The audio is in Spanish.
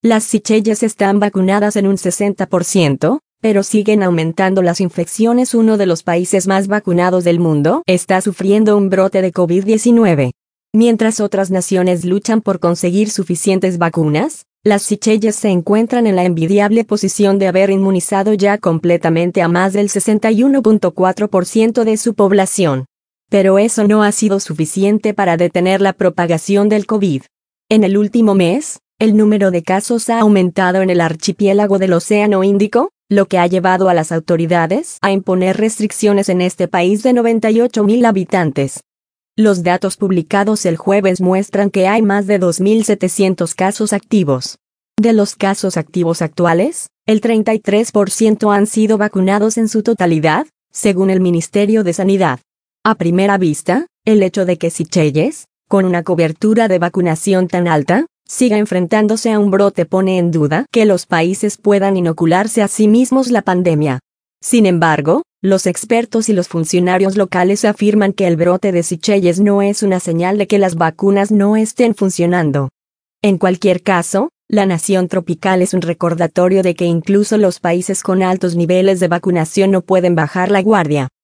Las Seychelles están vacunadas en un 60%, pero siguen aumentando las infecciones. Uno de los países más vacunados del mundo está sufriendo un brote de COVID-19. Mientras otras naciones luchan por conseguir suficientes vacunas, las Seychelles se encuentran en la envidiable posición de haber inmunizado ya completamente a más del 61.4% de su población. Pero eso no ha sido suficiente para detener la propagación del COVID. En el último mes, el número de casos ha aumentado en el archipiélago del Océano Índico, lo que ha llevado a las autoridades a imponer restricciones en este país de 98.000 habitantes. Los datos publicados el jueves muestran que hay más de 2.700 casos activos. De los casos activos actuales, el 33% han sido vacunados en su totalidad, según el Ministerio de Sanidad. A primera vista, el hecho de que Seychelles, con una cobertura de vacunación tan alta, siga enfrentándose a un brote pone en duda que los países puedan inocularse a sí mismos la pandemia. Sin embargo, los expertos y los funcionarios locales afirman que el brote de Seychelles no es una señal de que las vacunas no estén funcionando. En cualquier caso, la nación tropical es un recordatorio de que incluso los países con altos niveles de vacunación no pueden bajar la guardia.